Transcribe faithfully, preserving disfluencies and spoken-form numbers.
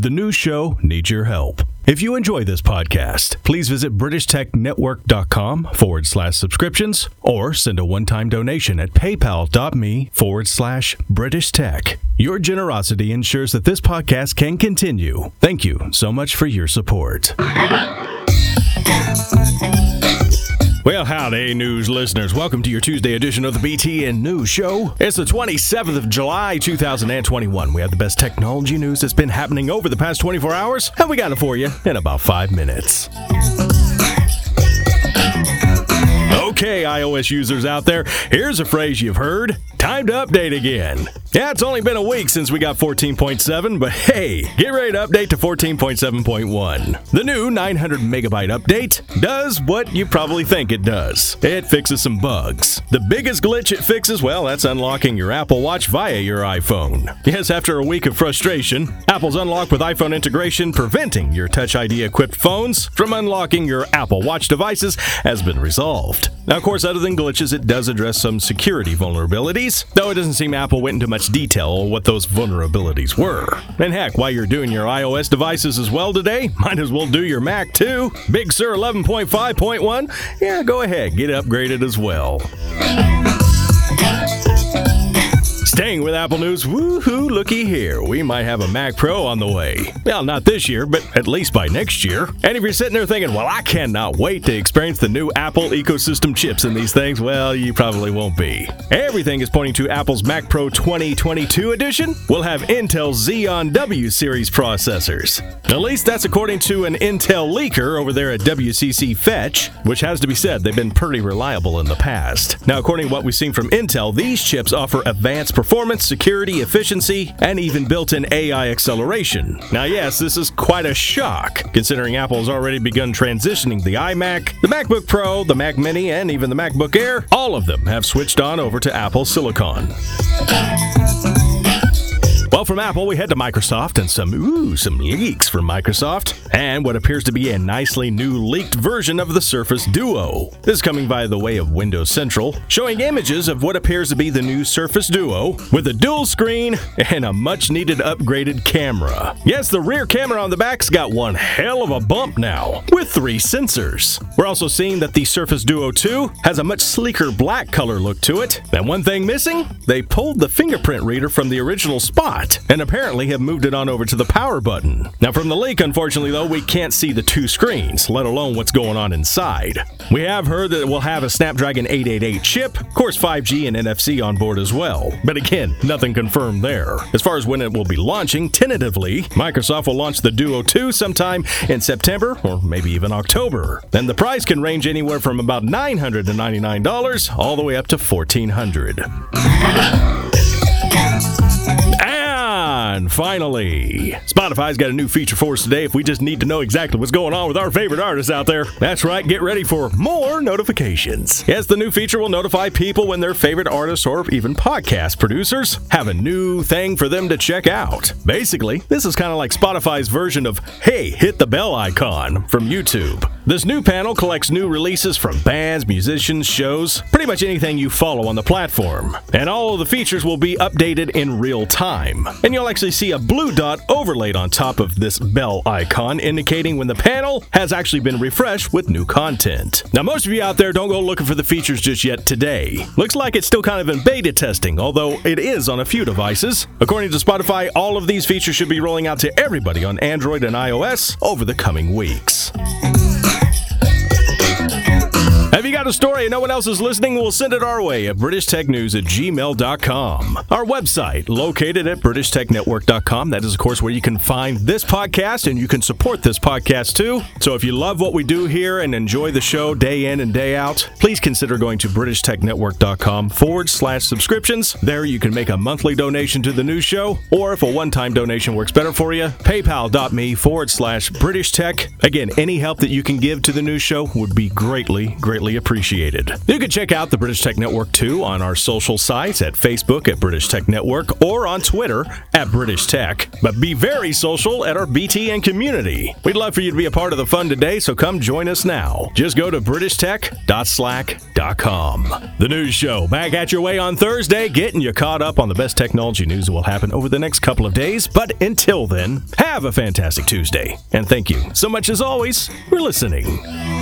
The news show needs your help. If you enjoy this podcast, please visit BritishTechNetwork.com forward slash subscriptions or send a one-time donation at PayPal.me forward slash British Tech. Your generosity ensures that this podcast can continue. Thank you so much for your support. Well, howdy, news listeners. Welcome to your Tuesday edition of the B T N News Show. It's the twenty-seventh of July, two thousand twenty-one. We have the best technology news that's been happening over the past twenty-four hours, and we got it for you in about five minutes. Okay, iOS users out there, here's a phrase you've heard. Time to update again. Yeah, it's only been a week since we got fourteen point seven, but hey, get ready to update to fourteen point seven point one. The new nine hundred megabyte update does what you probably think it does. It fixes some bugs. The biggest glitch it fixes, well, that's unlocking your Apple Watch via your iPhone. Yes, after a week of frustration, Apple's Unlock with iPhone integration preventing your Touch I D-equipped phones from unlocking your Apple Watch devices has been resolved. Now, of course, other than glitches, it does address some security vulnerabilities, though it doesn't seem Apple went into much detail on what those vulnerabilities were. And heck, while you're doing your iOS devices as well today, might as well do your Mac too. Big Sur eleven point five point one, yeah, go ahead, get upgraded as well. Staying with Apple News, woohoo, looky here. We might have a Mac Pro on the way. Well, not this year, but at least by next year. And if you're sitting there thinking, well, I cannot wait to experience the new Apple ecosystem chips in these things, well, you probably won't be. Everything is pointing to Apple's Mac Pro twenty twenty-two edition will have Intel's Xeon W series processors. At least that's according to an Intel leaker over there at W C C Fetch, which has to be said, they've been pretty reliable in the past. Now, according to what we've seen from Intel, these chips offer advanced performance Performance, security, efficiency, and even built-in A I acceleration. Now, yes, this is quite a shock, considering Apple has already begun transitioning the iMac, the MacBook Pro, the Mac Mini, and even the MacBook Air. All of them have switched on over to Apple Silicon. Well, from Apple, we head to Microsoft and some, ooh, some leaks from Microsoft, and what appears to be a nicely new leaked version of the Surface Duo. This is coming via the way of Windows Central, showing images of what appears to be the new Surface Duo with a dual screen and a much-needed upgraded camera. Yes, the rear camera on the back's got one hell of a bump now, with three sensors. We're also seeing that the Surface Duo two has a much sleeker black color look to it. And one thing missing? They pulled the fingerprint reader from the original spot and apparently have moved it on over to the power button. Now, from the leak, unfortunately, though, we can't see the two screens, let alone what's going on inside. We have heard that it will have a Snapdragon eight eighty-eight chip, of course five G and N F C on board as well. But again, nothing confirmed there. As far as when it will be launching, tentatively, Microsoft will launch the Duo two sometime in September or maybe even October. And the price can range anywhere from about nine hundred ninety-nine dollars all the way up to fourteen hundred dollars. And finally, Spotify's got a new feature for us today if we just need to know exactly what's going on with our favorite artists out there. That's right, get ready for more notifications. Yes, the new feature will notify people when their favorite artists or even podcast producers have a new thing for them to check out. Basically, this is kind of like Spotify's version of, hey, hit the bell icon from YouTube. This new panel collects new releases from bands, musicians, shows, pretty much anything you follow on the platform. And all of the features will be updated in real time. And you'll actually see a blue dot overlaid on top of this bell icon, indicating when the panel has actually been refreshed with new content. Now, most of you out there don't go looking for the features just yet today. Looks like it's still kind of in beta testing, although it is on a few devices. According to Spotify, all of these features should be rolling out to everybody on Android and iOS over the coming weeks. Have you got a story and no one else is listening? We'll send it our way at british tech news at gmail dot com. Our website, located at british tech network dot com. That is, of course, where you can find this podcast and you can support this podcast too. So if you love what we do here and enjoy the show day in and day out, please consider going to british tech network dot com forward slash subscriptions. There you can make a monthly donation to the news show, or if a one-time donation works better for you, paypal.me forward slash British Tech. Again, any help that you can give to the news show would be greatly, greatly appreciated. appreciated. You can check out the British Tech Network too on our social sites at Facebook at British Tech Network or on Twitter at British Tech. But be very social at our B T N community. We'd love for you to be a part of the fun today, so come join us now. Just go to british tech dot slack dot com. The news show back at your way on Thursday, getting you caught up on the best technology news that will happen over the next couple of days. But until then, have a fantastic Tuesday. And thank you so much as always for listening.